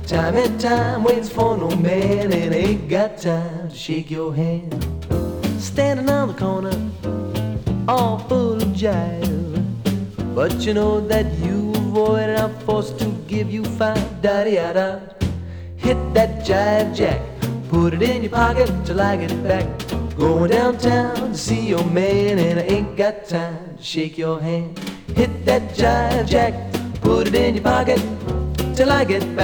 Time and time waits for no man and ain't got time to shake your hand. Standing on the corner, all full of jive, but you know that you avoid it. I'm forced to give you five. Da-da-da. Hit that jive jack, put it in your pocket till I get back. Going downtown to see your man and I ain't got time to shake your hand. Hit that jive jack, put it in your pocket till I get back.